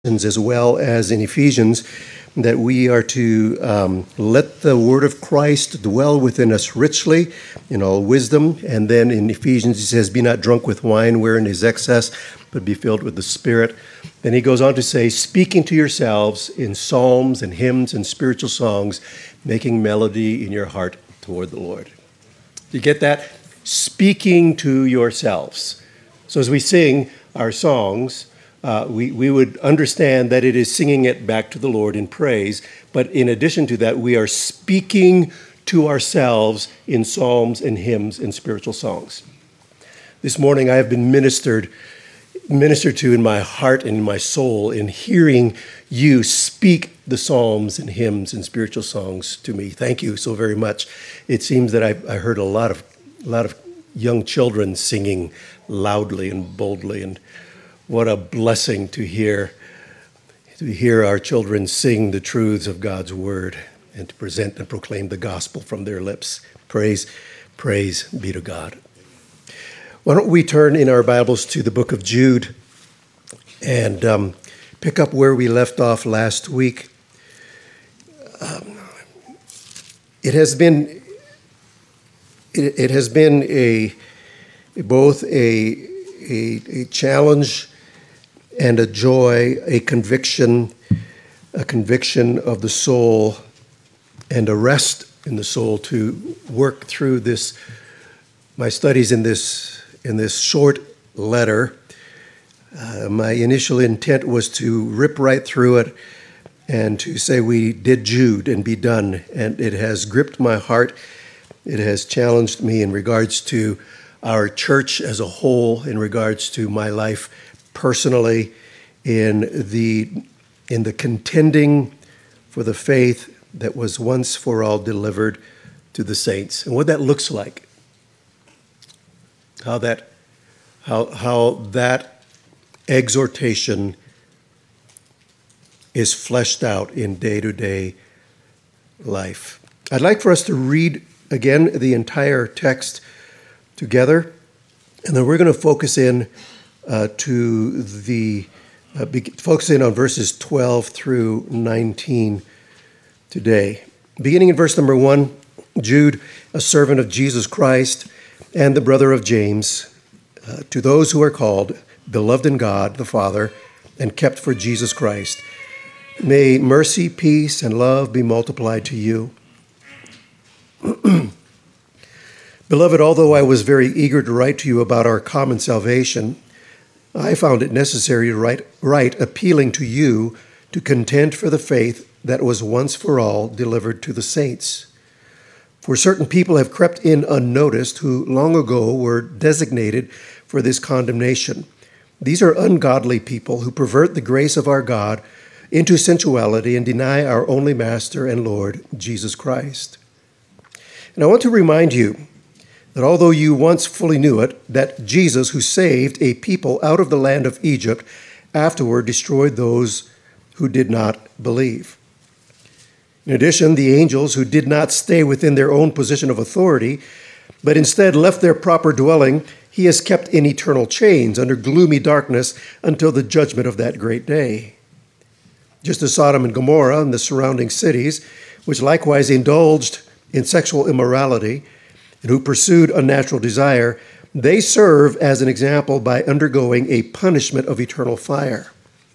as well as in Ephesians, that we are to let the word of Christ dwell within us richly in all wisdom. And then in Ephesians, he says, be not drunk with wine wherein is excess, but be filled with the Spirit. Then he goes on to say, speaking to yourselves in psalms and hymns and spiritual songs, making melody in your heart toward the Lord. You get that? Speaking to yourselves. So as we sing our songs, we would understand that it is singing it back to the Lord in praise. But in addition to that, we are speaking to ourselves in psalms and hymns and spiritual songs. This morning I have been ministered to in my heart and in my soul in hearing you speak the psalms and hymns and spiritual songs to me. Thank you so very much. It seems that I heard a lot of young children singing loudly and boldly, and what a blessing to hear our children sing the truths of God's word and to present and proclaim the gospel from their lips. Praise be to God. Why don't we turn in our Bibles to the book of Jude and pick up where we left off last week. It has been both a challenge and a joy, a conviction of the soul, and a rest in the soul to work through this, my studies in this short letter. My initial intent was to rip right through it and to say we did Jude and be done. And it has gripped my heart. It has challenged me in regards to our church as a whole, in regards to my life personally, in the contending for the faith that was once for all delivered to the saints, and what that looks like. How that exhortation is fleshed out in day-to-day life. I'd like for us to read again the entire text together, and then we're going to focus in on verses 12 through 19 today. Beginning in verse number 1, Jude, a servant of Jesus Christ and the brother of James, to those who are called, beloved in God the Father, and kept for Jesus Christ, may mercy, peace, and love be multiplied to you. Beloved, although I was very eager to write to you about our common salvation, I found it necessary to write appealing to you to contend for the faith that was once for all delivered to the saints. For certain people have crept in unnoticed who long ago were designated for this condemnation. These are ungodly people who pervert the grace of our God into sensuality and deny our only Master and Lord, Jesus Christ. And I want to remind you that although you once fully knew it, that Jesus, who saved a people out of the land of Egypt, afterward destroyed those who did not believe. In addition, the angels who did not stay within their own position of authority, but instead left their proper dwelling, he has kept in eternal chains under gloomy darkness until the judgment of that great day. Just as Sodom and Gomorrah and the surrounding cities, which likewise indulged in sexual immorality, and who pursued unnatural desire, they serve as an example by undergoing a punishment of eternal fire.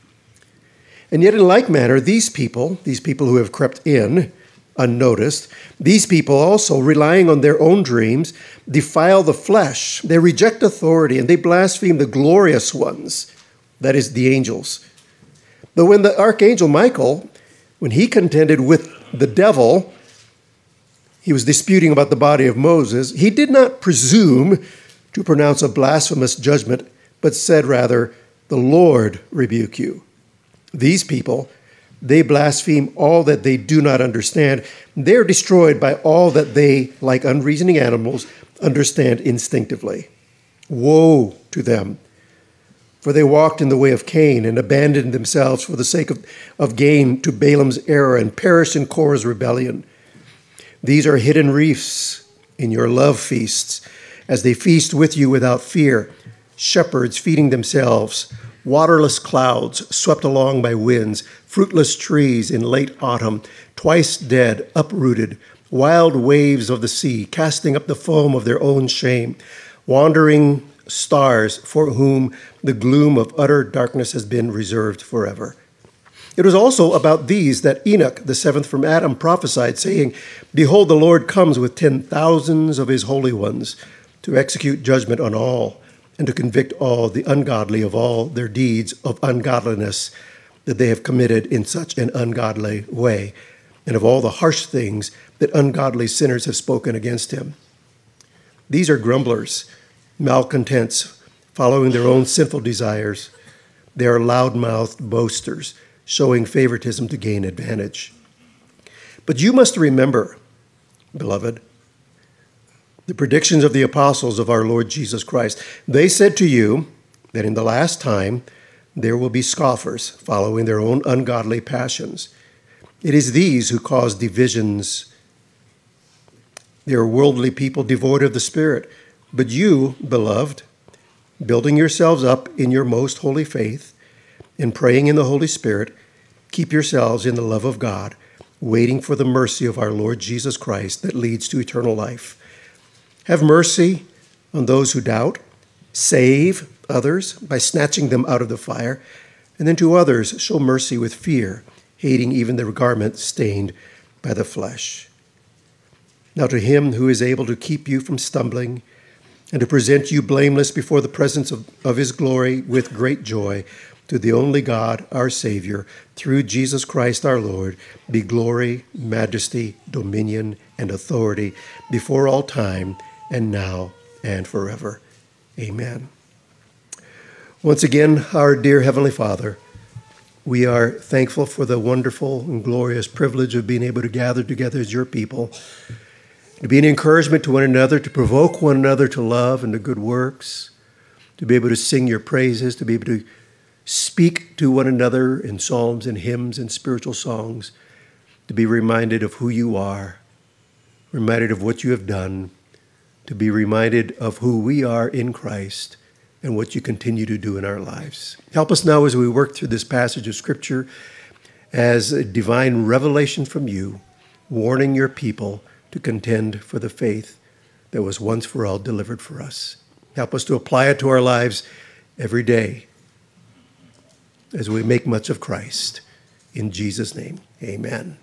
And yet in like manner, these people who have crept in unnoticed, these people also, relying on their own dreams, defile the flesh. They reject authority and they blaspheme the glorious ones, that is, the angels. But when the archangel Michael, when he contended with the devil, he was disputing about the body of Moses, he did not presume to pronounce a blasphemous judgment, but said rather, the Lord rebuke you. These people, they blaspheme all that they do not understand. They are destroyed by all that they, like unreasoning animals, understand instinctively. Woe to them! For they walked in the way of Cain and abandoned themselves for the sake of gain to Balaam's error and perished in Korah's rebellion. These are hidden reefs in your love feasts, as they feast with you without fear, shepherds feeding themselves waterless clouds swept along by winds, fruitless trees in late autumn, twice dead, uprooted, wild waves of the sea, casting up the foam of their own shame, wandering stars for whom the gloom of utter darkness has been reserved forever. It was also about these that Enoch, the seventh from Adam, prophesied, saying, Behold, the Lord comes with 10,000s of his holy ones to execute judgment on all and to convict all the ungodly of all their deeds of ungodliness that they have committed in such an ungodly way, and of all the harsh things that ungodly sinners have spoken against him. These are grumblers, malcontents, following their own sinful desires. They are loud-mouthed boasters, showing favoritism to gain advantage. But you must remember, beloved, the predictions of the apostles of our Lord Jesus Christ. They said to you that in the last time there will be scoffers following their own ungodly passions. It is these who cause divisions. They are worldly people devoid of the Spirit. But you, beloved, building yourselves up in your most holy faith, and praying in the Holy Spirit, keep yourselves in the love of God, waiting for the mercy of our Lord Jesus Christ that leads to eternal life. Have mercy on those who doubt. Save others by snatching them out of the fire. And then to others, show mercy with fear, hating even the garment stained by the flesh. Now to him who is able to keep you from stumbling and to present you blameless before the presence of his glory with great joy, to the only God, our Savior, through Jesus Christ our Lord, be glory, majesty, dominion, and authority before all time, and now and forever. Amen. Once again, our dear Heavenly Father, we are thankful for the wonderful and glorious privilege of being able to gather together as your people, to be an encouragement to one another, to provoke one another to love and to good works, to be able to sing your praises, to be able to speak to one another in psalms and hymns and spiritual songs, to be reminded of who you are, reminded of what you have done, to be reminded of who we are in Christ and what you continue to do in our lives. Help us now as we work through this passage of Scripture as a divine revelation from you, warning your people to contend for the faith that was once for all delivered for us. Help us to apply it to our lives every day as we make much of Christ. In Jesus' name, amen.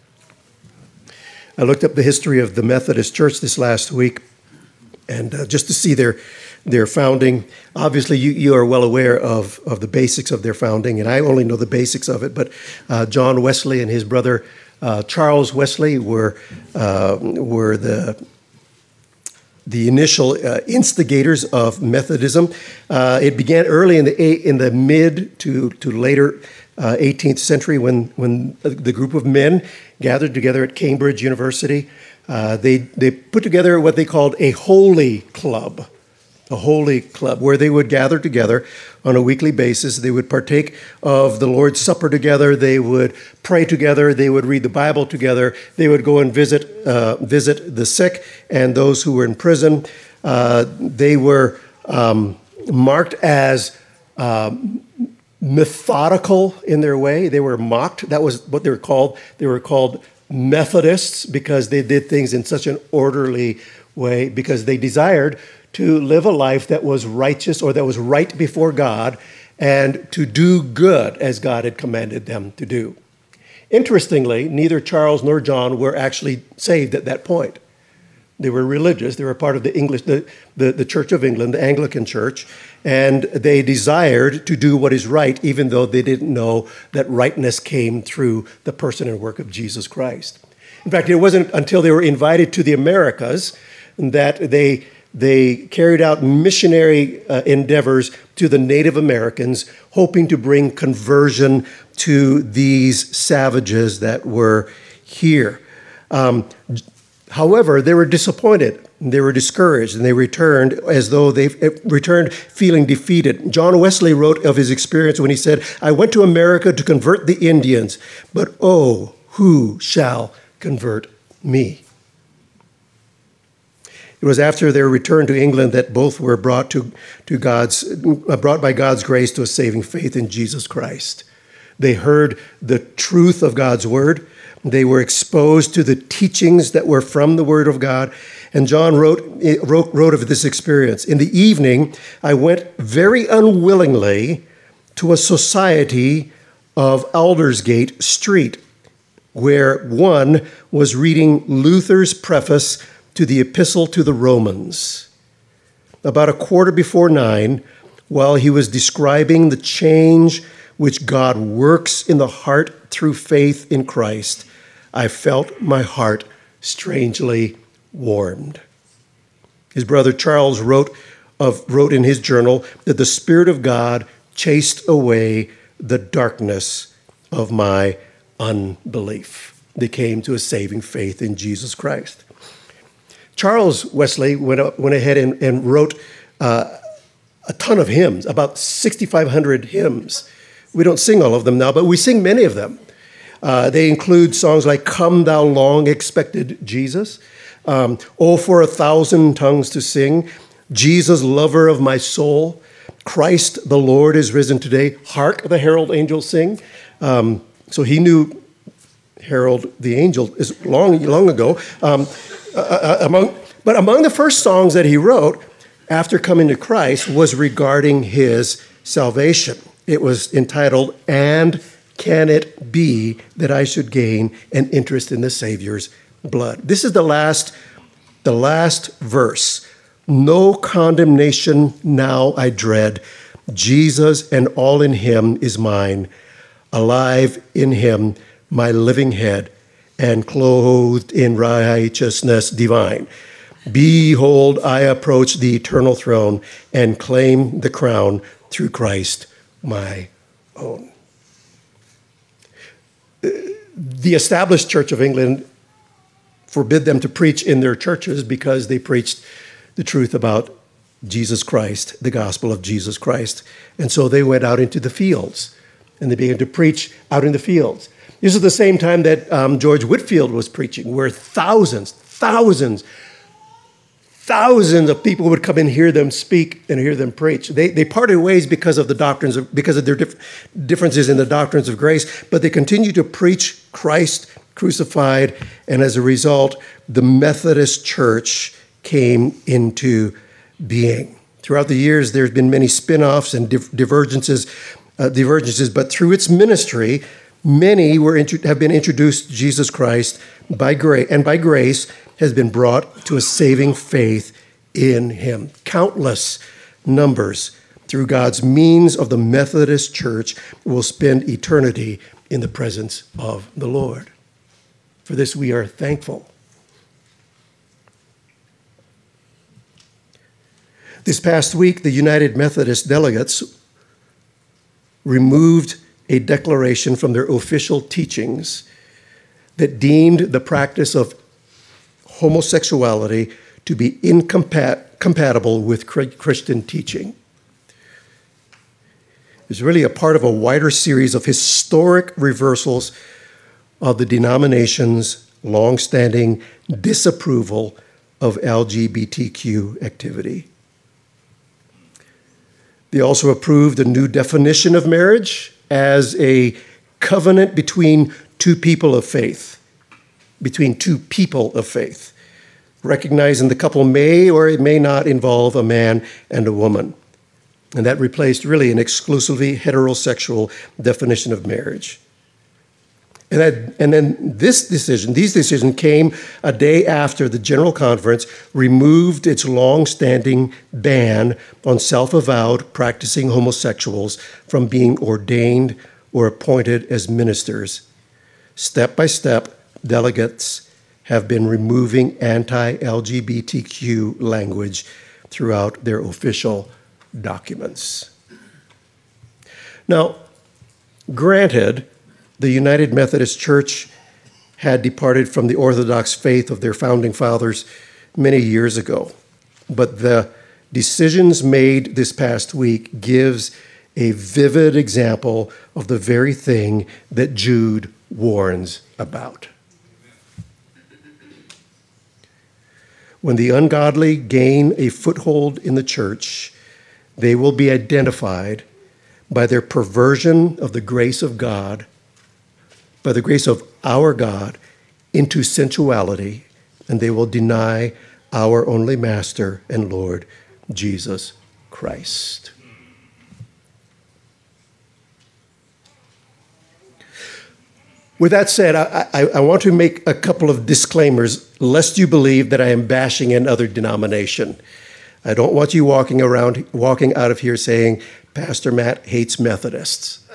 I looked up the history of the Methodist Church this last week, and just to see their founding. Obviously, you are well aware of the basics of their founding, and I only know the basics of it, but John Wesley and his brother Charles Wesley were the initial instigators of Methodism. It began early in the mid to later 18th century when the group of men gathered together at Cambridge University. They put together what they called a holy club, where they would gather together on a weekly basis. They would partake of the Lord's Supper together. They would pray together. They would read the Bible together. They would go and visit the sick and those who were in prison. They were marked as methodical in their way. They were mocked. That was what they were called. They were called Methodists because they did things in such an orderly way, because they desired to live a life that was righteous or that was right before God and to do good as God had commanded them to do. Interestingly, neither Charles nor John were actually saved at that point. They were religious. They were part of the Church of England, the Anglican Church, and they desired to do what is right, even though they didn't know that rightness came through the person and work of Jesus Christ. In fact, it wasn't until they were invited to the Americas that they carried out missionary endeavors to the Native Americans, hoping to bring conversion to these savages that were here. However, they were disappointed, they were discouraged, and they returned as though they returned feeling defeated. John Wesley wrote of his experience when he said, "I went to America to convert the Indians, but oh, who shall convert me?" It was after their return to England that both were brought by God's grace to a saving faith in Jesus Christ. They heard the truth of God's word. They were exposed to the teachings that were from the word of God. And John wrote of this experience. In the evening, I went very unwillingly to a society of Aldersgate Street, where one was reading Luther's preface to the Epistle to the Romans. About 9:15, while he was describing the change which God works in the heart through faith in Christ, I felt my heart strangely warmed. His brother Charles wrote in his journal that the Spirit of God chased away the darkness of my unbelief. They came to a saving faith in Jesus Christ. Charles Wesley went ahead and wrote a ton of hymns, about 6,500 hymns. We don't sing all of them now, but we sing many of them. They include songs like Come Thou Long Expected Jesus, Oh for 1,000 Tongues to Sing, Jesus Lover of My Soul, Christ the Lord is Risen Today, Hark the Herald Angels Sing. So he knew Herald the Angel is long ago. But among the first songs that he wrote after coming to Christ was regarding his salvation. It was entitled, And Can It Be That I Should Gain an Interest in the Savior's Blood? This is the last verse. No condemnation now I dread. Jesus and all in him is mine. Alive in him, my living head, and clothed in righteousness divine. Behold, I approach the eternal throne and claim the crown through Christ my own. The established Church of England forbid them to preach in their churches because they preached the truth about Jesus Christ, the gospel of Jesus Christ. And so they went out into the fields and they began to preach out in the fields. This is the same time that George Whitefield was preaching, where thousands of people would come and hear them speak and hear them preach. They parted ways because of their differences in the doctrines of grace, but they continued to preach Christ crucified, and as a result, the Methodist Church came into being. Throughout the years, there's been many spin-offs and divergences, but through its ministry, many have been introduced to Jesus Christ by grace, and by grace has been brought to a saving faith in him. Countless numbers through God's means of the Methodist Church will spend eternity in the presence of the Lord. For this we are thankful. This past week, the United Methodist delegates removed a declaration from their official teachings that deemed the practice of homosexuality to be incompatible with Christian teaching. It's really a part of a wider series of historic reversals of the denomination's long-standing disapproval of LGBTQ activity. They also approved a new definition of marriage as a covenant between two people of faith, recognizing the couple may or it may not involve a man and a woman. And that replaced really an exclusively heterosexual definition of marriage. And then these decisions came a day after the General Conference removed its long-standing ban on self-avowed practicing homosexuals from being ordained or appointed as ministers. Step by step, delegates have been removing anti-LGBTQ language throughout their official documents. Now, granted, the United Methodist Church had departed from the Orthodox faith of their founding fathers many years ago, but the decisions made this past week gives a vivid example of the very thing that Jude warns about. When the ungodly gain a foothold in the church, they will be identified by their perversion of the grace of God, by the grace of our God, into sensuality, and they will deny our only Master and Lord, Jesus Christ. With that said, I want to make a couple of disclaimers, lest you believe that I am bashing another denomination. I don't want you walking out of here saying, Pastor Matt hates Methodists.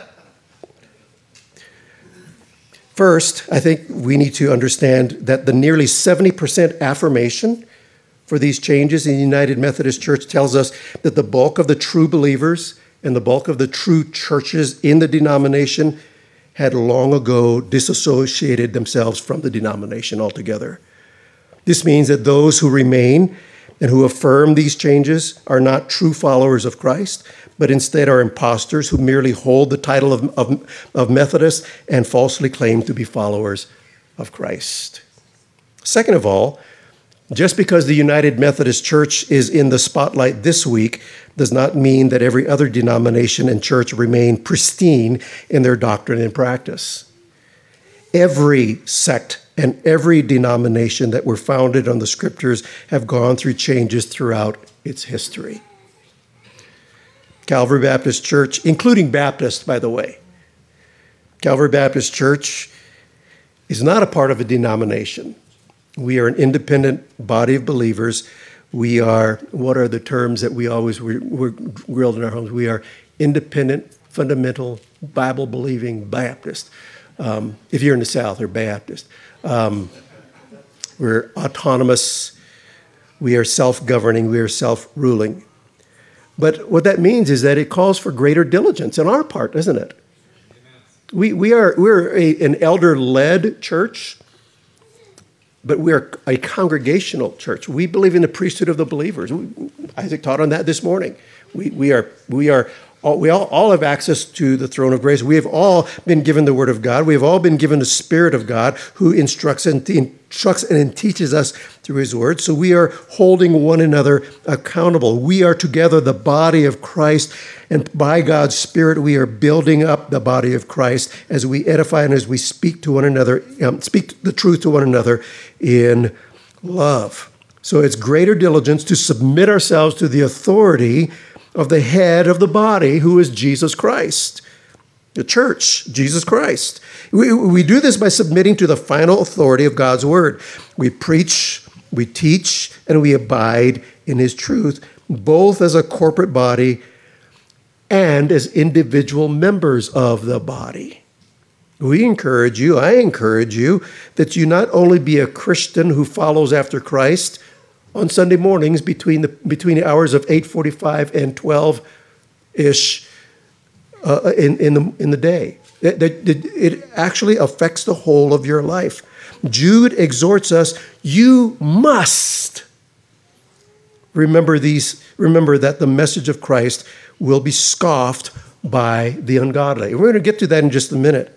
First, I think we need to understand that the nearly 70% affirmation for these changes in the United Methodist Church tells us that the bulk of the true believers and the bulk of the true churches in the denomination had long ago disassociated themselves from the denomination altogether. This means that those who remain and who affirm these changes are not true followers of Christ, but instead are imposters who merely hold the title of Methodist and falsely claim to be followers of Christ. Second of all, just because the United Methodist Church is in the spotlight this week does not mean that every other denomination and church remain pristine in their doctrine and practice. Every sect and every denomination that were founded on the Scriptures have gone through changes throughout its history. Calvary Baptist Church, including Baptist, by the way. Calvary Baptist Church is not a part of a denomination. We are an independent body of believers. We are, what are the terms that we always were grilled in our homes? We are independent, fundamental, Bible-believing Baptist. If you're in the South, they're Baptist. We're autonomous. We are self-governing. We are self-ruling. But what that means is that it calls for greater diligence on our part, doesn't it? We're an elder-led church, but we are a congregational church. We believe in the priesthood of the believers. Isaac taught on that this morning. We all have access to the throne of grace. We have all been given the word of God. We have all been given the Spirit of God who instructs and teaches us through his word. So we are holding one another accountable. We are together the body of Christ, and by God's Spirit, we are building up the body of Christ as we edify and as we speak to one another, speak the truth to one another in love. So it's greater diligence to submit ourselves to the authority of the head of the body, who is Jesus Christ. The church, Jesus Christ. We do this by submitting to the final authority of God's word. We preach, we teach, and we abide in his truth, both as a corporate body and as individual members of the body. I encourage you, that you not only be a Christian who follows after Christ on Sunday mornings between the hours of 8:45 and 12-ish in the day. It actually affects the whole of your life. Jude exhorts us, you must remember that the message of Christ will be scoffed by the ungodly. We're going to get to that in just a minute.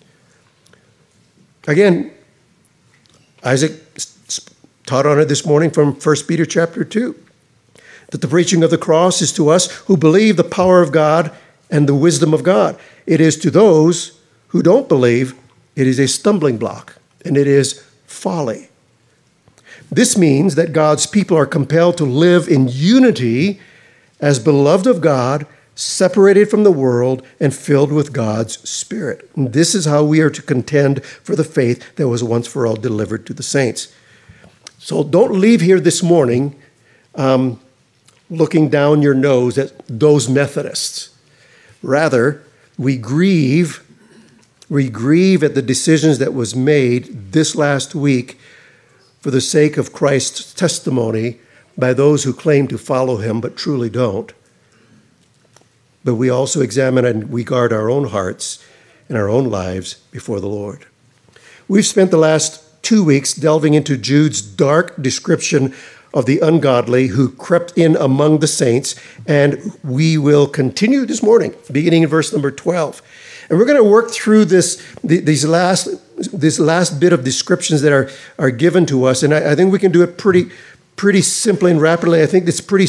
Again, Isaac taught on it this morning from 1 Peter chapter 2, that the preaching of the cross is to us who believe the power of God and the wisdom of God. It is to those who don't believe, it is a stumbling block, and it is folly. This means that God's people are compelled to live in unity as beloved of God, separated from the world, and filled with God's Spirit. And this is how we are to contend for the faith that was once for all delivered to the saints. So don't leave here this morning looking down your nose at those Methodists. Rather, we grieve at the decisions that was made this last week for the sake of Christ's testimony by those who claim to follow him but truly don't. But we also examine and we guard our own hearts and our own lives before the Lord. We've spent the last 2 weeks delving into Jude's dark description of the ungodly who crept in among the saints, and we will continue this morning, beginning in verse number 12. And we're going to work through this last bit of descriptions that are given to us, and I think we can do it pretty pretty simply and rapidly. I think it's pretty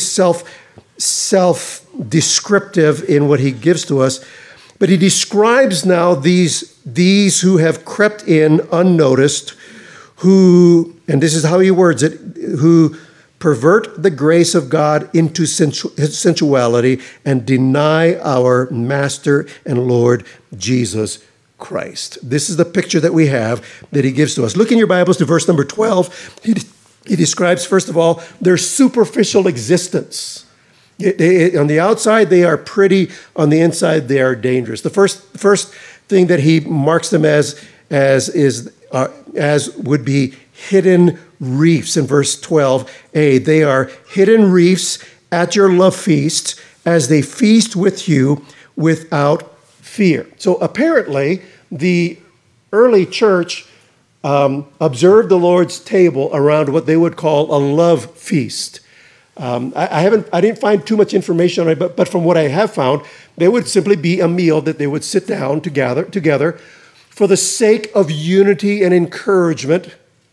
self-descriptive in what he gives to us. But he describes now these who have crept in unnoticed, who, and this is how he words it, who pervert the grace of God into sensuality and deny our Master and Lord Jesus Christ. This is the picture that we have that he gives to us. Look in your Bibles to verse number 12. He describes, first of all, their superficial existence. On the outside, they are pretty. On the inside, they are dangerous. The first thing that he marks them as would be hidden reefs in verse 12a. They are hidden reefs at your love feast as they feast with you without fear. So apparently, the early church observed the Lord's table around what they would call a love feast. I didn't find too much information on it, but from what I have found, there would simply be a meal that they would sit down together for the sake of unity and encouragement,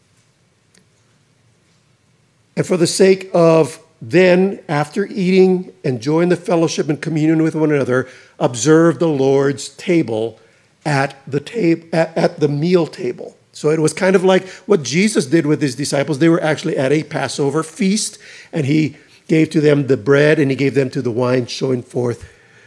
and for the sake of then, after eating, enjoying the fellowship and communion with one another, observe the Lord's table at the meal table. So it was kind of like what Jesus did with his disciples. They were actually at a Passover feast, and he gave to them the bread and he gave them to the wine, showing forth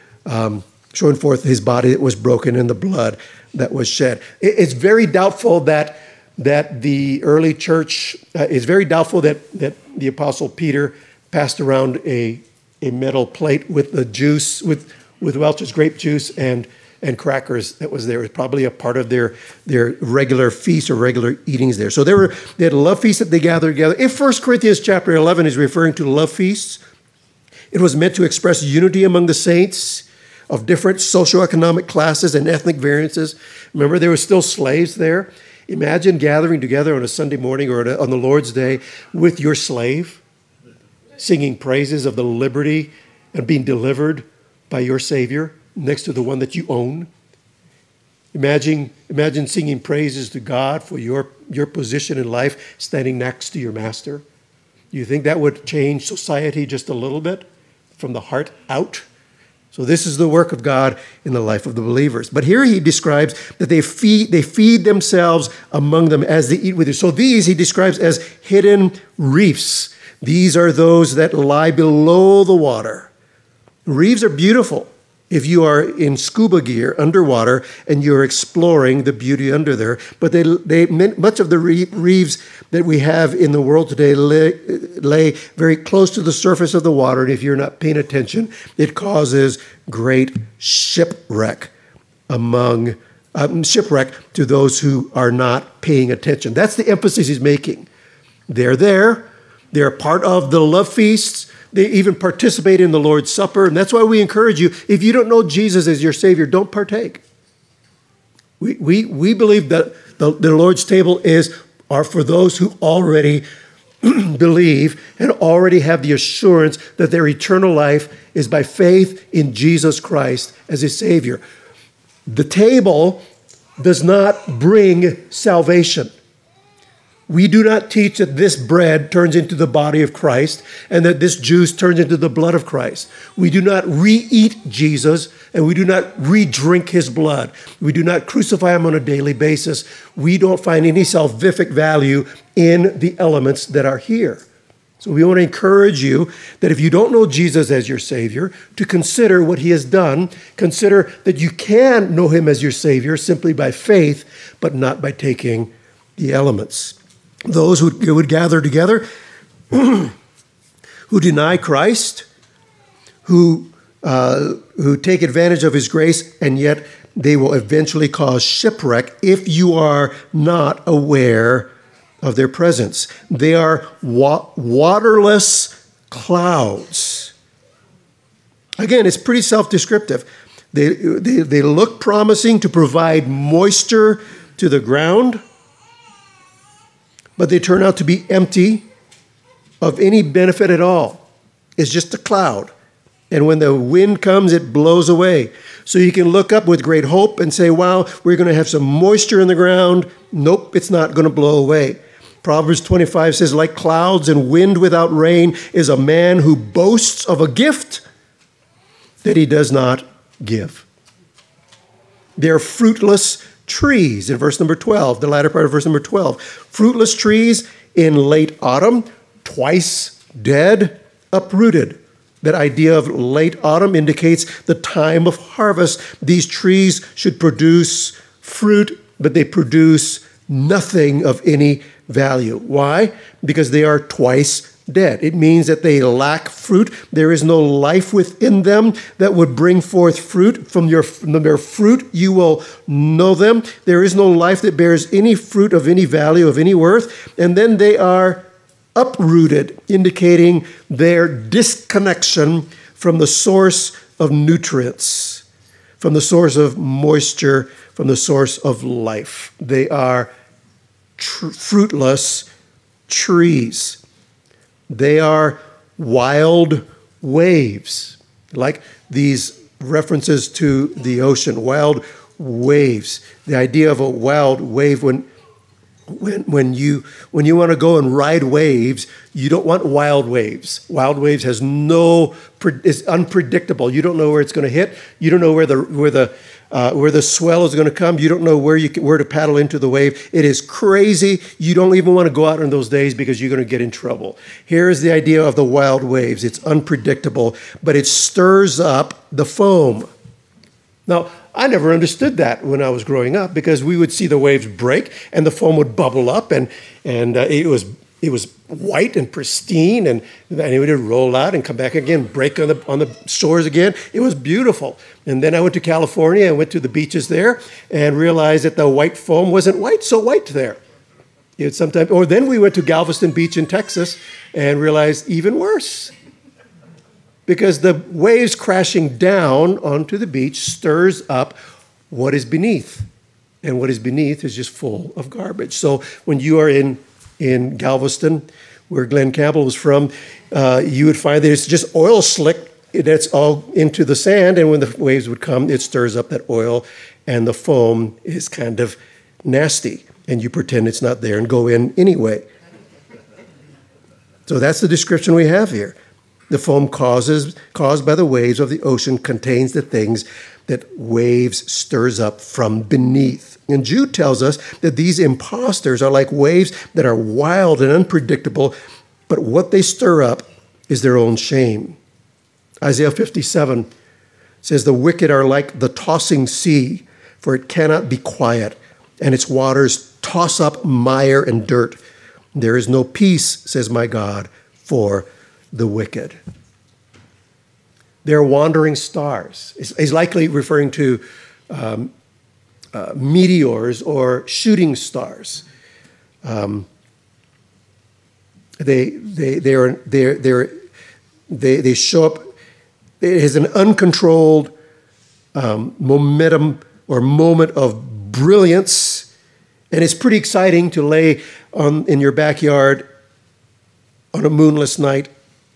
his body that was broken and the blood that was shed. It's very doubtful that the early church, it's very doubtful that the Apostle Peter passed around a metal plate with the juice, with Welch's grape juice and crackers that was there. It was probably a part of their regular feast or regular eatings there. So they had a love feast that they gathered together. If 1 Corinthians chapter 11 is referring to love feasts, it was meant to express unity among the saints of different socioeconomic classes and ethnic variances. Remember, there were still slaves there. Imagine gathering together on a Sunday morning or on the Lord's Day with your slave, singing praises of the liberty and being delivered by your Savior next to the one that you own. Imagine singing praises to God for your position in life, standing next to your Master. Do you think that would change society just a little bit from the heart out? So this is the work of God in the life of the believers. But here he describes that they feed themselves among them as they eat with you. So these he describes as hidden reefs. These are those that lie below the water. Reefs are beautiful if you are in scuba gear underwater and you're exploring the beauty under there. But much of the reefs that we have in the world today lay very close to the surface of the water. And if you're not paying attention, it causes great shipwreck to those who are not paying attention. That's the emphasis he's making. They're there. They're part of the love feasts. They even participate in the Lord's Supper. And that's why we encourage you, if you don't know Jesus as your Savior, don't partake. We believe that the Lord's table are for those who already believe and already have the assurance that their eternal life is by faith in Jesus Christ as his Savior. The table does not bring salvation. We do not teach that this bread turns into the body of Christ and that this juice turns into the blood of Christ. We do not re-eat Jesus and we do not re-drink his blood. We do not crucify him on a daily basis. We don't find any salvific value in the elements that are here. So we want to encourage you that if you don't know Jesus as your Savior, to consider what he has done. Consider that you can know him as your Savior simply by faith, but not by taking the elements. Those who would gather together, who deny Christ, who take advantage of his grace, and yet they will eventually cause shipwreck if you are not aware of their presence. They are waterless clouds. Again, it's pretty self-descriptive. They look promising to provide moisture to the ground, but they turn out to be empty of any benefit at all. It's just a cloud. And when the wind comes, it blows away. So you can look up with great hope and say, wow, we're going to have some moisture in the ground. Nope, it's not going to blow away. Proverbs 25 says, like clouds and wind without rain is a man who boasts of a gift that he does not give. They're fruitless trees in verse number 12, the latter part of verse number 12. Fruitless trees in late autumn, twice dead, uprooted. That idea of late autumn indicates the time of harvest. These trees should produce fruit, but they produce nothing of any value. Why? Because they are twice dead. It means that they lack fruit. There is no life within them that would bring forth fruit. From their fruit, you will know them. There is no life that bears any fruit of any value, of any worth. And then they are uprooted, indicating their disconnection from the source of nutrients, from the source of moisture, from the source of life. They are fruitless trees. They are wild waves, like these references to the ocean, wild waves. The idea of a wild wave, when you want to go and ride waves, you don't want wild waves. Wild waves is unpredictable. You don't know where it's going to hit. You don't know where the swell is going to come. You don't know where to paddle into the wave. It is crazy. You don't even want to go out on those days because you're going to get in trouble. Here is the idea of the wild waves. It's unpredictable, but it stirs up the foam. Now, I never understood that when I was growing up, because we would see the waves break and the foam would bubble up, and it was white and pristine, and it would roll out and come back again, break on the shores again. It was beautiful. And then I went to California and went to the beaches there and realized that the white foam wasn't so white there. Or then we went to Galveston Beach in Texas and realized even worse, because the waves crashing down onto the beach stirs up what is beneath. And what is beneath is just full of garbage. So when you are in Galveston, where Glenn Campbell was from, you would find that it's just oil slick that's all into the sand. And when the waves would come, it stirs up that oil, and the foam is kind of nasty. And you pretend it's not there and go in anyway. So that's the description we have here. The foam caused by the waves of the ocean contains the things that waves stirs up from beneath. And Jude tells us that these impostors are like waves that are wild and unpredictable, but what they stir up is their own shame. Isaiah 57 says, the wicked are like the tossing sea, for it cannot be quiet, and its waters toss up mire and dirt. There is no peace, says my God, for the wicked. They're wandering stars. He's likely referring to meteors or shooting stars. They show up. It has an uncontrolled momentum or moment of brilliance, and it's pretty exciting to lay in your backyard on a moonless night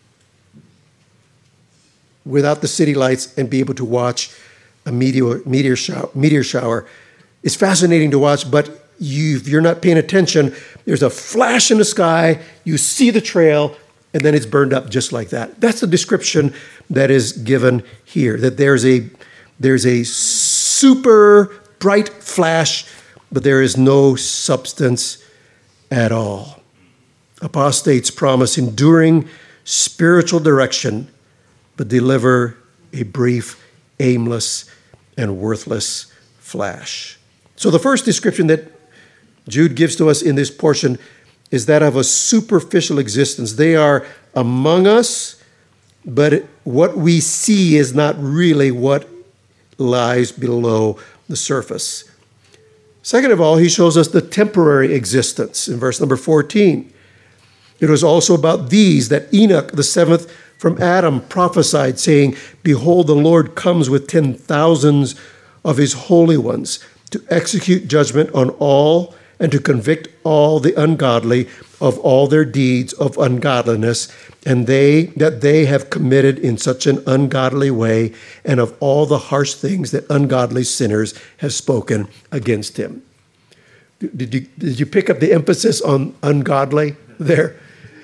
without the city lights and be able to watch a meteor shower. It's fascinating to watch, but if you're not paying attention, there's a flash in the sky, you see the trail, and then it's burned up just like that. That's the description that is given here, that there's a super bright flash, but there is no substance at all. Apostates promise enduring spiritual direction, but deliver a brief, aimless, and worthless flash. So the first description that Jude gives to us in this portion is that of a superficial existence. They are among us, but what we see is not really what lies below the surface. Second of all, he shows us the temporary existence in verse number 14. It was also about these that Enoch, the seventh from Adam, prophesied, saying, behold, the Lord comes with 10,000s of his holy ones to execute judgment on all and to convict all the ungodly of all their deeds of ungodliness, and that they have committed in such an ungodly way, and of all the harsh things that ungodly sinners have spoken against him. Did you pick up the emphasis on ungodly there?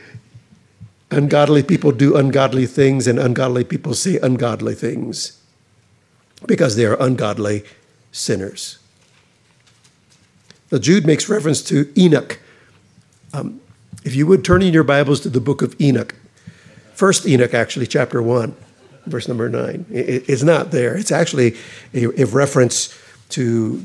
Ungodly people do ungodly things, and ungodly people say ungodly things because they are ungodly sinners. Now, Jude makes reference to Enoch. If you would turn in your Bibles to the book of Enoch, First Enoch, actually, chapter 1, verse number 9. It's not there. It's actually a reference to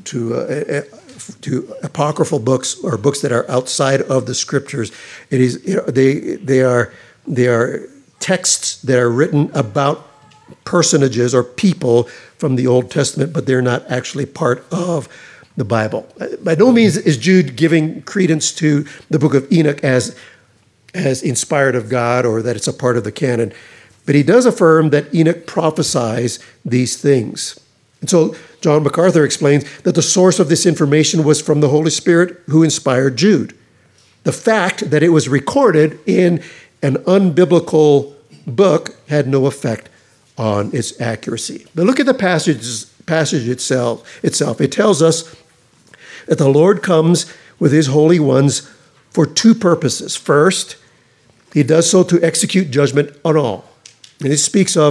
apocryphal books or books that are outside of the scriptures. It is they are texts that are written about personages or people from the Old Testament, but they're not actually part of the Bible. By no means is Jude giving credence to the book of Enoch as inspired of God or that it's a part of the canon, but he does affirm that Enoch prophesies these things. And so John MacArthur explains that the source of this information was from the Holy Spirit who inspired Jude. The fact that it was recorded in an unbiblical book had no effect on its accuracy. But look at the passage itself. It tells us that the Lord comes with his holy ones for two purposes. First, he does so to execute judgment on all. And this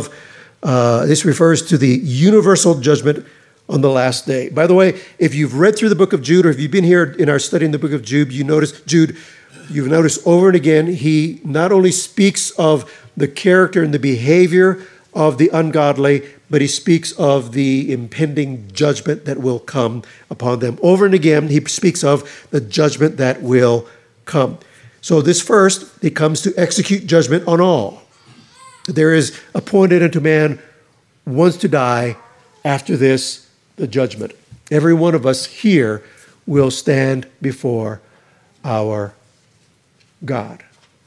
refers to the universal judgment on the last day. By the way, if you've read through the book of Jude, or if you've been here in our study in the book of Jude, you've noticed over and again, he not only speaks of the character and the behavior of the ungodly, but he speaks of the impending judgment that will come upon them. Over and again, he speaks of the judgment that will come. So this first, he comes to execute judgment on all. There is appointed unto man once to die, after this, the judgment. Every one of us here will stand before our God.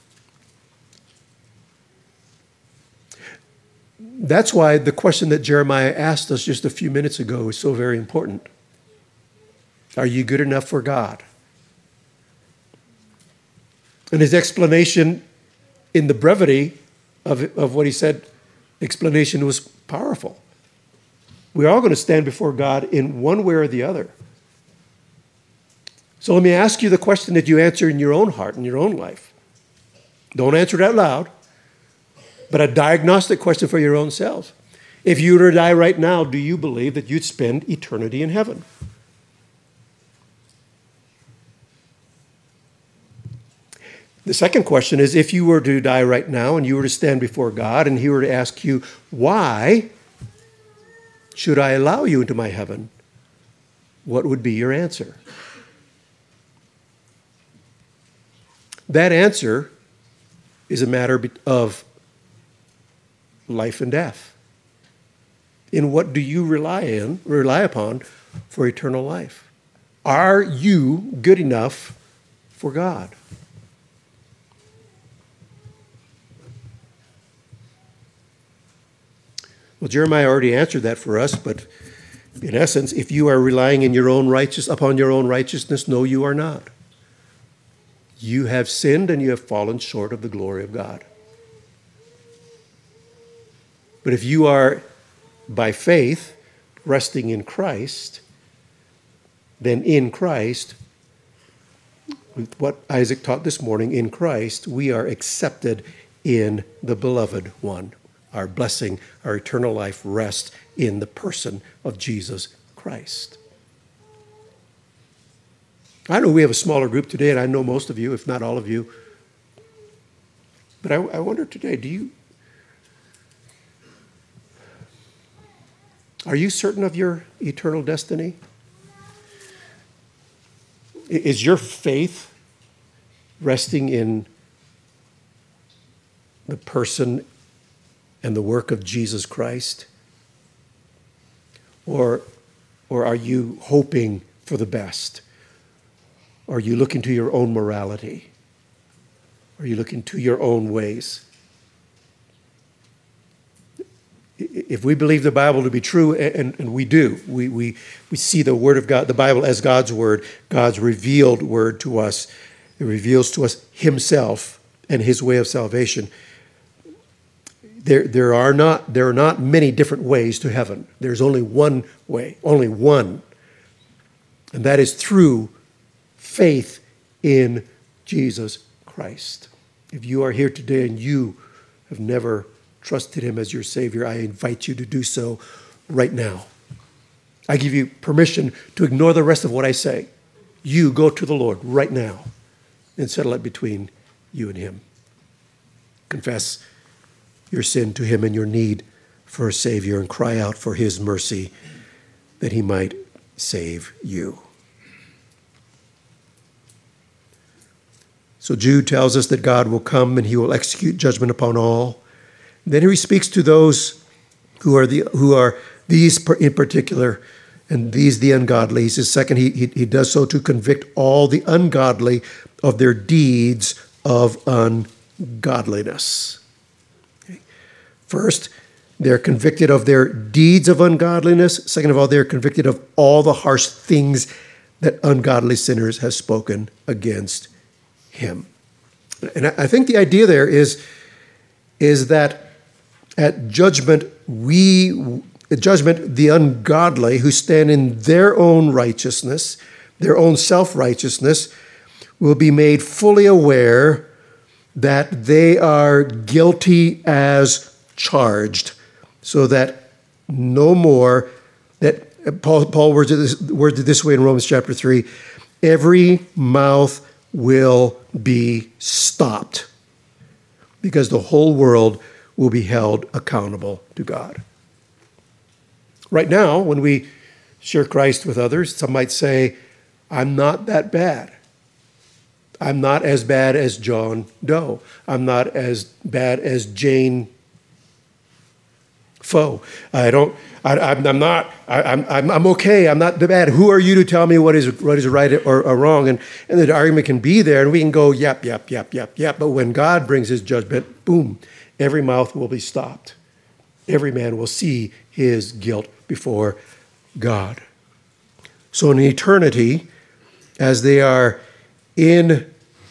That's why the question that Jeremiah asked us just a few minutes ago is so very important. Are you good enough for God? And his explanation in the brevity of what he said, explanation was powerful. We're all going to stand before God in one way or the other. So let me ask you the question that you answer in your own heart, in your own life. Don't answer it out loud, but a diagnostic question for your own self. If you were to die right now, do you believe that you'd spend eternity in heaven? The second question is, if you were to die right now and you were to stand before God and he were to ask you, why should I allow you into my heaven? What would be your answer? That answer is a matter of life and death. In what do you rely upon for eternal life? Are you good enough for God? Well, Jeremiah already answered that for us, but in essence, if you are relying upon your own righteousness, no, you are not. You have sinned and you have fallen short of the glory of God. But if you are, by faith, resting in Christ, then in Christ, with what Isaac taught this morning, in Christ, we are accepted in the beloved one. Our blessing, our eternal life rests in the person of Jesus Christ. I know we have a smaller group today, and I know most of you, if not all of you. But I wonder today, are you certain of your eternal destiny? Is your faith resting in the person and the work of Jesus Christ? Or are you hoping for the best? Are you looking to your own morality? Are you looking to your own ways? If we believe the Bible to be true, and we do, we see the Word of God, the Bible as God's Word, God's revealed Word to us. It reveals to us Himself and His way of salvation. There are not many different ways to heaven. There's only one way, only one. And that is through faith in Jesus Christ. If you are here today and you have never trusted him as your Savior, I invite you to do so right now. I give you permission to ignore the rest of what I say. You go to the Lord right now and settle it between you and him. Confess your sin to him and your need for a Savior, and cry out for his mercy that he might save you. So Jude tells us that God will come and he will execute judgment upon all. Then he speaks to those who are these in particular, and these the ungodly. He says, second, he does so to convict all the ungodly of their deeds of ungodliness. Okay. First, they're convicted of their deeds of ungodliness. Second of all, they're convicted of all the harsh things that ungodly sinners have spoken against him. And I think the idea there is that at judgment, the ungodly who stand in their own righteousness, their own self-righteousness, will be made fully aware that they are guilty as charged, so that no more, that Paul words it this way in Romans chapter 3, every mouth will be stopped, because the whole world will be held accountable to God. Right now, when we share Christ with others, some might say, I'm not that bad. I'm not as bad as John Doe. I'm not as bad as Jane Foe. I'm okay. I'm not that bad. Who are you to tell me what is right or wrong? And the argument can be there, and we can go, yep. But when God brings his judgment, boom, every mouth will be stopped. Every man will see his guilt before God. So in eternity, as they are when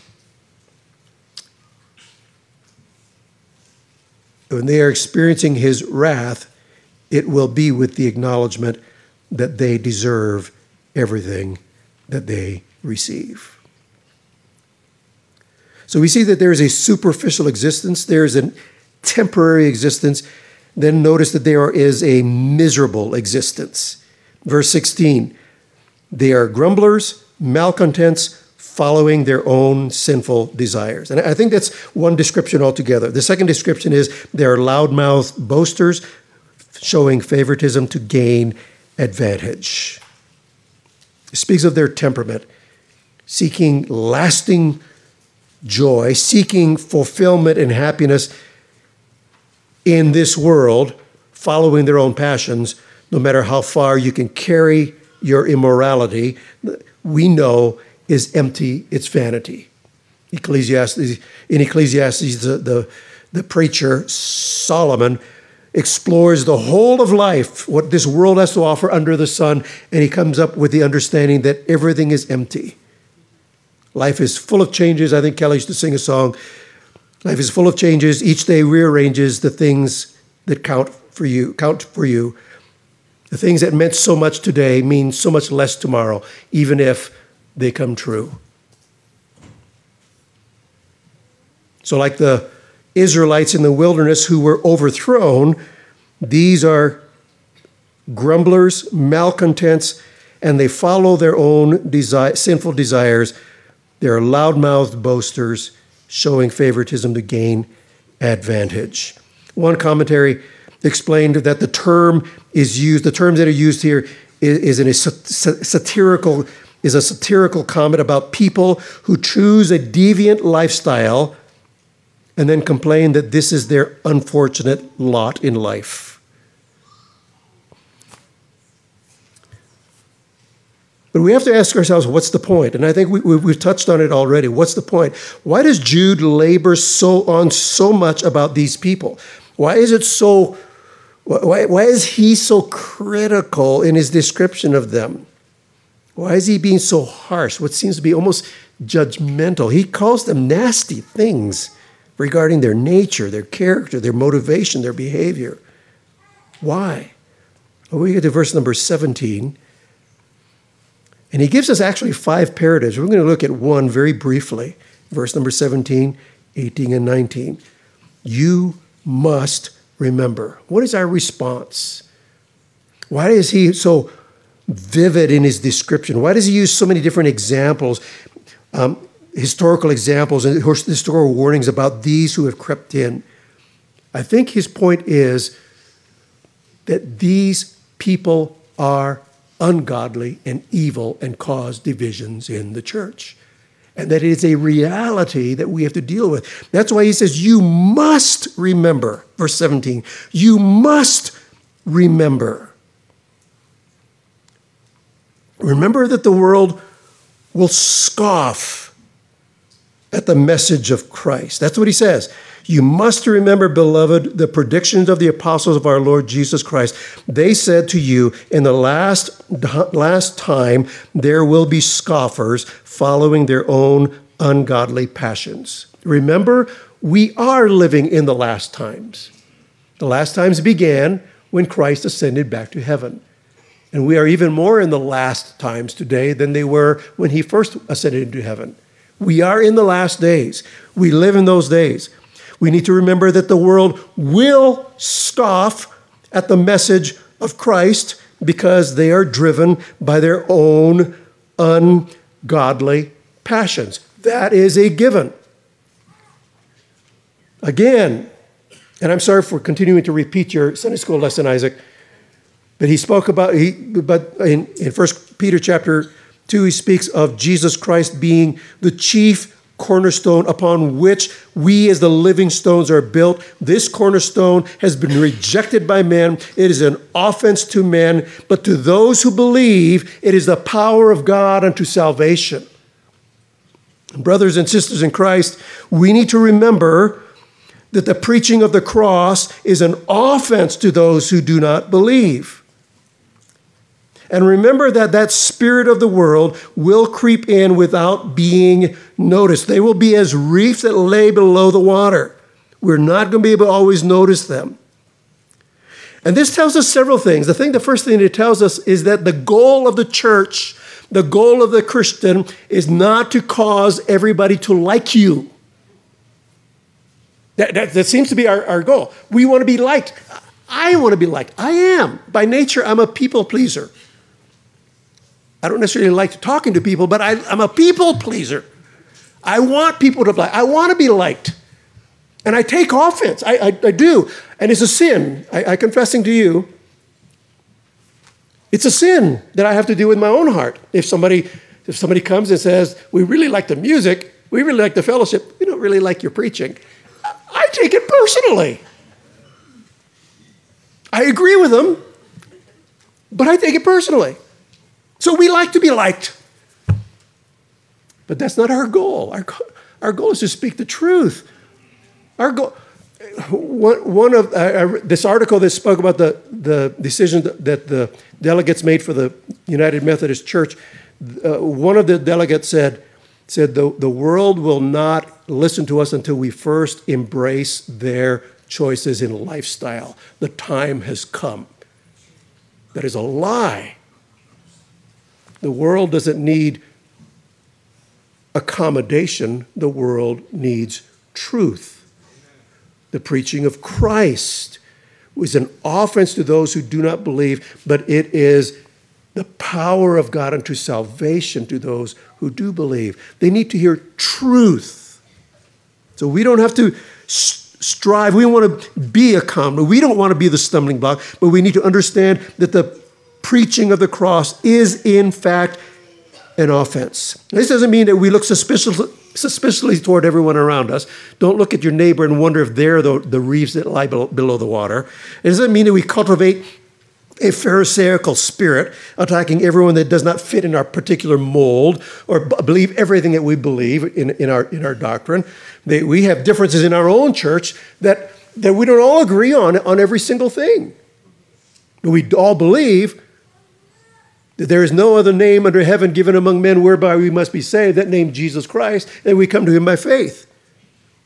they are experiencing his wrath, it will be with the acknowledgement that they deserve everything that they receive. So we see that there is a superficial existence, there is a temporary existence. Then notice that there is a miserable existence. Verse 16, they are grumblers, malcontents, following their own sinful desires. And I think that's one description altogether. The second description is they are loudmouthed boasters, showing favoritism to gain advantage. It speaks of their temperament, seeking lasting joy, seeking fulfillment and happiness in this world, following their own passions, no matter how far you can carry your immorality, we know is empty, it's vanity. In Ecclesiastes, the preacher, Solomon, explores the whole of life, what this world has to offer under the sun, and he comes up with the understanding that everything is empty. Life is full of changes. I think Kelly used to sing a song, life is full of changes. Each day rearranges the things that count for you. The things that meant so much today mean so much less tomorrow, even if they come true. So like the Israelites in the wilderness who were overthrown, these are grumblers, malcontents, and they follow their own sinful desires. They're loudmouthed boasters, showing favoritism to gain advantage. One commentary explained that the terms that are used here is a satirical comment about people who choose a deviant lifestyle and then complain that this is their unfortunate lot in life. But we have to ask ourselves, what's the point? And I think we've touched on it already. What's the point? Why does Jude labor so much about these people? Why is he so critical in his description of them? Why is he being so harsh? What seems to be almost judgmental. He calls them nasty things regarding their nature, their character, their motivation, their behavior. Why? Well, we get to verse number 17. And he gives us actually 5 imperatives. We're going to look at one very briefly. Verse number 17, 18, and 19. You must remember. What is our response? Why is he so vivid in his description? Why does he use so many different examples, historical examples and historical warnings about these who have crept in? I think his point is that these people are ungodly and evil and cause divisions in the church. And that it is a reality that we have to deal with. That's why he says, you must remember. Verse 17, you must remember. Remember that the world will scoff at the message of Christ. That's what he says. You must remember, beloved, the predictions of the apostles of our Lord Jesus Christ. They said to you, in the last time, there will be scoffers following their own ungodly passions. Remember, we are living in the last times. The last times began when Christ ascended back to heaven. And we are even more in the last times today than they were when he first ascended into heaven. We are in the last days. We live in those days. We need to remember that the world will scoff at the message of Christ because they are driven by their own ungodly passions. That is a given. Again, and I'm sorry for continuing to repeat your Sunday school lesson, Isaac, but he spoke about, but in 1 Peter chapter 2, he speaks of Jesus Christ being the chief cornerstone upon which we as the living stones are built. This cornerstone has been rejected by men. It is an offense to men, but to those who believe, it is the power of God unto salvation. Brothers and sisters in Christ, we need to remember that the preaching of the cross is an offense to those who do not believe. And remember that that spirit of the world will creep in without being noticed. They will be as reefs that lay below the water. We're not going to be able to always notice them. And this tells us several things. The first thing it tells us is that the goal of the church, the goal of the Christian, is not to cause everybody to like you. That seems to be our goal. We want to be liked. I want to be liked. I am. By nature, I'm a people pleaser. I don't necessarily like talking to people, but I'm a people pleaser. I want people to like. I want to be liked. And I take offense. I do. And it's a sin. I confessing to you, it's a sin that I have to do with my own heart. If somebody comes and says, we really like the music, we really like the fellowship, we don't really like your preaching, I take it personally. I agree with them, but I take it personally. So we like to be liked. But that's not our goal. Our goal is to speak the truth. Our goal. One of this article that spoke about the decision that the delegates made for the United Methodist Church, one of the delegates said the world will not listen to us until we first embrace their choices in lifestyle. The time has come. That is a lie. The world doesn't need accommodation. The world needs truth. The preaching of Christ is an offense to those who do not believe, but it is the power of God unto salvation to those who do believe. They need to hear truth. So we don't have to strive. We want to be a common. We don't want to be the stumbling block, but we need to understand that the preaching of the cross is, in fact, an offense. This doesn't mean that we look suspiciously toward everyone around us. Don't look at your neighbor and wonder if they're the reefs that lie below the water. It doesn't mean that we cultivate a pharisaical spirit, attacking everyone that does not fit in our particular mold or believe everything that we believe in our doctrine. We have differences in our own church that we don't all agree on every single thing. But we all believe that there is no other name under heaven given among men whereby we must be saved, that name Jesus Christ, and we come to him by faith.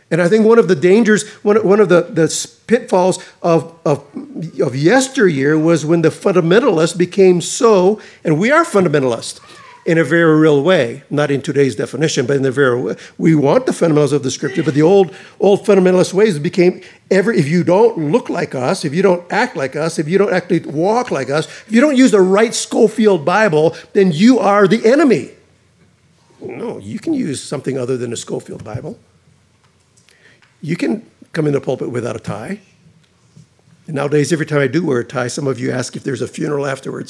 And I think one of the dangers, one of the pitfalls of yesteryear was when the fundamentalists became so, and we are fundamentalists in a very real way, not in today's definition, but in the very way. We want the fundamentals of the Scripture, but the old fundamentalist ways became if you don't look like us, if you don't act like us, if you don't actually walk like us, if you don't use the right Scofield Bible, then you are the enemy. No, you can use something other than a Scofield Bible. You can come in the pulpit without a tie. And nowadays, every time I do wear a tie, some of you ask if there's a funeral afterwards.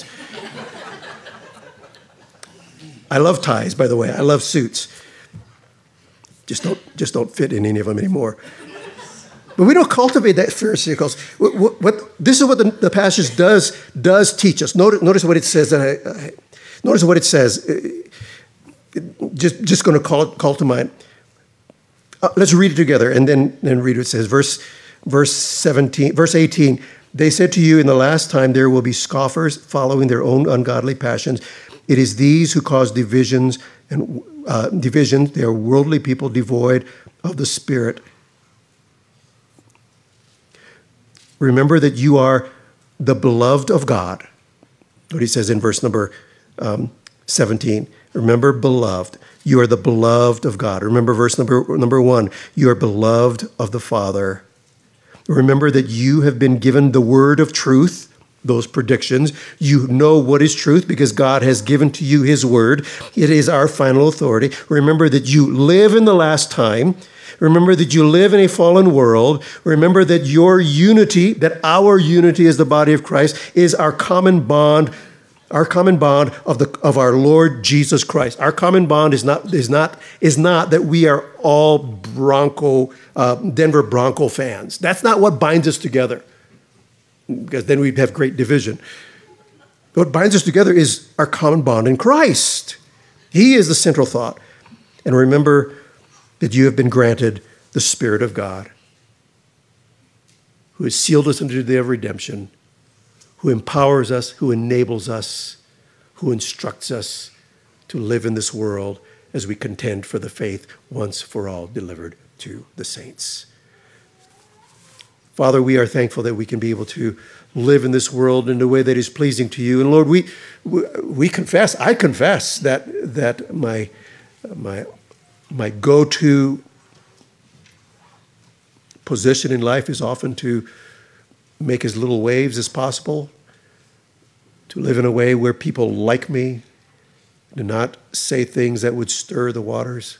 I love ties, by the way. I love suits. Just don't fit in any of them anymore. But we don't cultivate that Pharisaical. This is what the passage does teach us. Notice what it says. Notice what it says. Just going to call to mind. Let's read it together, and then read what it says. Verse 18. They said to you, in the last time there will be scoffers following their own ungodly passions. It is these who cause divisions and divisions. They are worldly people devoid of the Spirit. Remember that you are the beloved of God. What he says in verse number 17. Remember, beloved. You are the beloved of God. Remember verse number 1. You are beloved of the Father. Remember that you have been given the word of truth, those predictions. You know what is truth because God has given to you his word. It is our final authority. Remember that you live in the last time. Remember that you live in a fallen world. Remember that your unity, that our unity as the body of Christ, is our common bond. Our common bond of our Lord Jesus Christ. Our common bond is not that we are all Denver Bronco fans. That's not what binds us together, because then we'd have great division. What binds us together is our common bond in Christ. He is the central thought. And remember that you have been granted the Spirit of God, who has sealed us unto the day of redemption, who empowers us, who enables us, who instructs us to live in this world as we contend for the faith once for all delivered to the saints. Father, we are thankful that we can be able to live in this world in a way that is pleasing to you. And Lord, we confess, I confess that my go-to position in life is often to make as little waves as possible, to live in a way where people like me, to not say things that would stir the waters.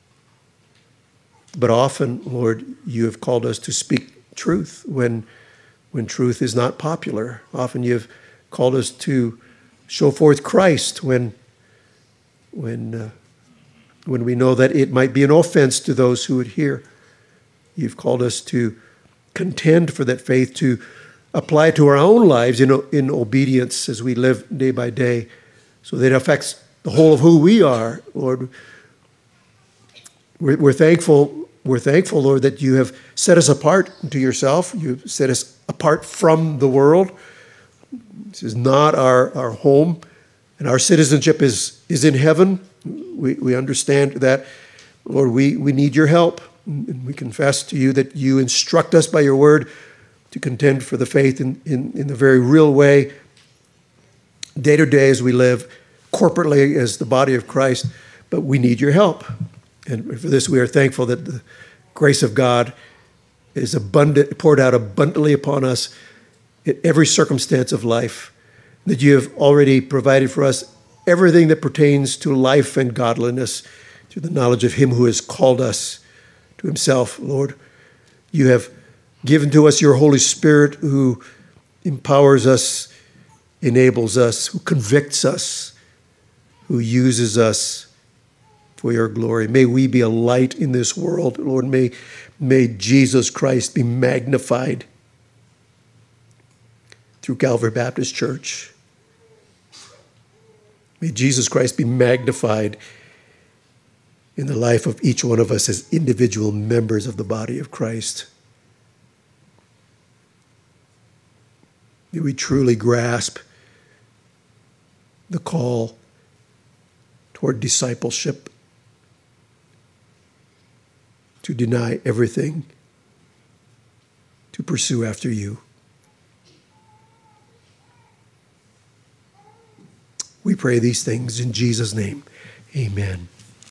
But often, Lord, you have called us to speak truth when truth is not popular. Often you have called us to show forth Christ when we know that it might be an offense to those who would hear. You've called us to contend for that faith, to apply to our own lives in obedience as we live day by day, so that it affects the whole of who we are, Lord. We're thankful, Lord, that you have set us apart to yourself. You've set us apart from the world. This is not our home, and our citizenship is in heaven. We understand that, Lord, we need your help. And we confess to you that you instruct us by your word to contend for the faith in the very real way, day to day as we live, corporately as the body of Christ. But we need your help. And for this we are thankful that the grace of God is poured out abundantly upon us in every circumstance of life, that you have already provided for us everything that pertains to life and godliness through the knowledge of him who has called us to himself. Lord, you have given to us your Holy Spirit, who empowers us, enables us, who convicts us, who uses us for your glory. May we be a light in this world, Lord. May Jesus Christ be magnified through Calvary Baptist Church. May Jesus Christ be magnified in the life of each one of us as individual members of the body of Christ. May we truly grasp the call toward discipleship, to deny everything, to pursue after you. We pray these things in Jesus' name. Amen.